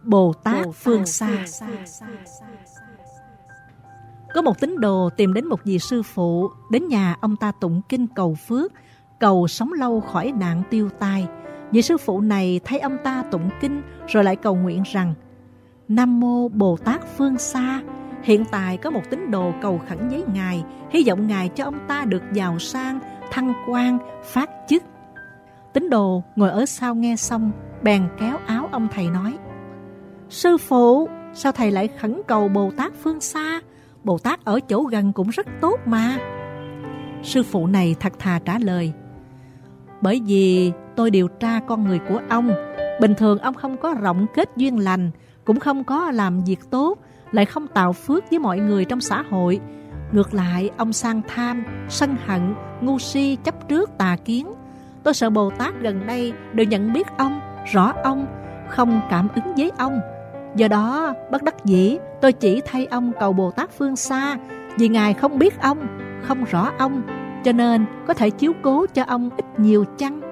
Bồ Tát phương xa. Có một tín đồ tìm đến một vị sư phụ, đến nhà ông ta tụng kinh cầu phước, cầu sống lâu khỏi nạn tiêu tai. Vị sư phụ này thấy ông ta tụng kinh rồi lại cầu nguyện rằng: Nam mô Bồ Tát phương xa, hiện tại có một tín đồ cầu khẩn với Ngài, hy vọng Ngài cho ông ta được giàu sang, thăng quan, phát chức. Tín đồ ngồi ở sau nghe xong, bèn kéo áo ông thầy nói: Sư phụ, sao thầy lại khẩn cầu Bồ Tát phương xa? Bồ Tát ở chỗ gần cũng rất tốt mà. Sư phụ này thật thà trả lời: Bởi vì tôi điều tra con người của ông. Bình thường ông không có rộng kết duyên lành, cũng không có làm việc tốt, lại không tạo phước với mọi người trong xã hội. Ngược lại, ông sang tham, sân hận, ngu si, chấp trước, tà kiến. Tôi sợ Bồ Tát gần đây đều nhận biết ông, rõ ông, không cảm ứng với ông. Do đó, bất đắc dĩ, tôi chỉ thay ông cầu Bồ Tát phương xa, vì Ngài không biết ông, không rõ ông, cho nên có thể chiếu cố cho ông ít nhiều chăng?